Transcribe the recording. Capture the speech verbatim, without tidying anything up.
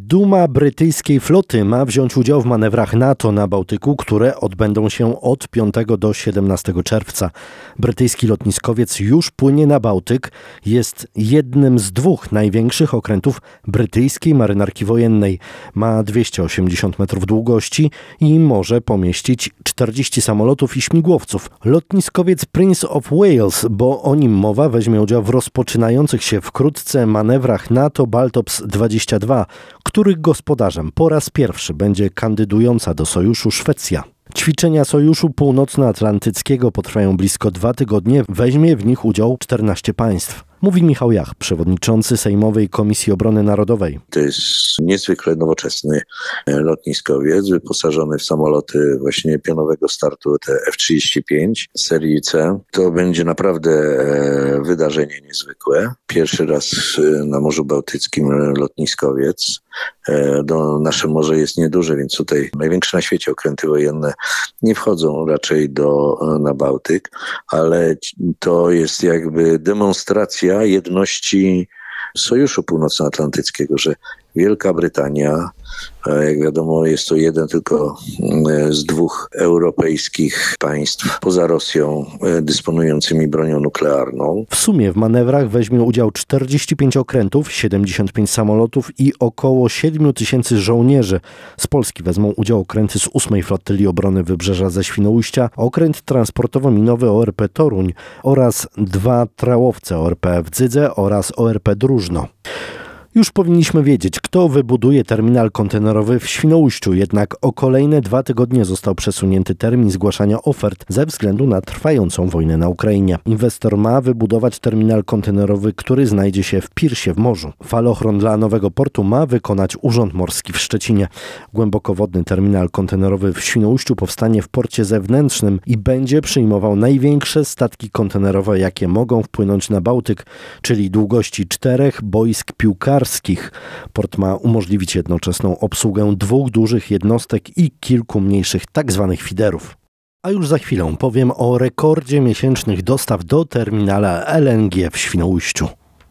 Duma brytyjskiej floty ma wziąć udział w manewrach NATO na Bałtyku, które odbędą się od piątego do siedemnastego czerwca. Brytyjski lotniskowiec już płynie na Bałtyk. Jest jednym z dwóch największych okrętów brytyjskiej marynarki wojennej. Ma dwieście osiemdziesiąt metrów długości i może pomieścić czterdzieści samolotów i śmigłowców. Lotniskowiec Prince of Wales, bo o nim mowa, weźmie udział w rozpoczynających się wkrótce manewrach NATO Baltops dwadzieścia dwa, których gospodarzem po raz pierwszy będzie kandydująca do sojuszu Szwecja. Ćwiczenia Sojuszu Północnoatlantyckiego potrwają blisko dwa tygodnie. Weźmie w nich udział czternaście państw. Mówi Michał Jach, przewodniczący Sejmowej Komisji Obrony Narodowej. To jest niezwykle nowoczesny lotniskowiec, wyposażony w samoloty właśnie pionowego startu, te F trzydzieści pięć serii C. To będzie naprawdę wydarzenie niezwykłe. Pierwszy raz na Morzu Bałtyckim lotniskowiec. Do, nasze morze jest nieduże, więc tutaj największe na świecie okręty wojenne nie wchodzą raczej do, na Bałtyk, ale to jest jakby demonstracja jedności Sojuszu Północnoatlantyckiego, że Wielka Brytania, jak wiadomo, jest to jeden tylko z dwóch europejskich państw poza Rosją dysponującymi bronią nuklearną. W sumie w manewrach weźmie udział czterdzieści pięć okrętów, siedemdziesiąt pięć samolotów i około siedem tysięcy żołnierzy. Z Polski wezmą udział okręty z ósmej Flotyli Obrony Wybrzeża ze Świnoujścia, okręt transportowo-minowy O R P Toruń oraz dwa trałowce O R P w Dzydze oraz O R P Drużno. Już powinniśmy wiedzieć, kto wybuduje terminal kontenerowy w Świnoujściu, jednak o kolejne dwa tygodnie został przesunięty termin zgłaszania ofert ze względu na trwającą wojnę na Ukrainie. Inwestor ma wybudować terminal kontenerowy, który znajdzie się w Pirsie w morzu. Falochron dla nowego portu ma wykonać Urząd Morski w Szczecinie. Głębokowodny terminal kontenerowy w Świnoujściu powstanie w porcie zewnętrznym i będzie przyjmował największe statki kontenerowe, jakie mogą wpłynąć na Bałtyk, czyli długości czterech boisk piłkarskich. Port ma umożliwić jednoczesną obsługę dwóch dużych jednostek i kilku mniejszych tzw. fiderów. A już za chwilę powiem o rekordzie miesięcznych dostaw do terminala L N G w Świnoujściu.